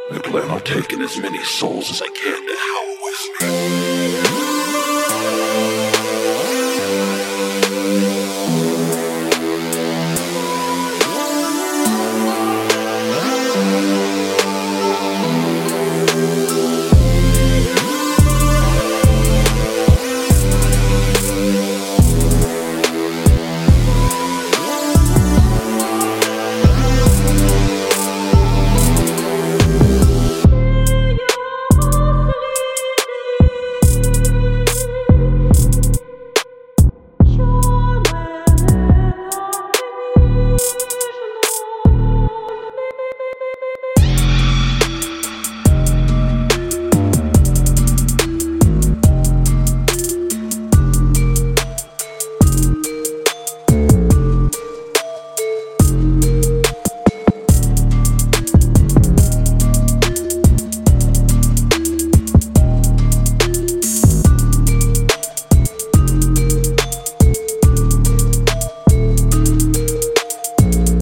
I plan on taking as many souls as I can to hell with me.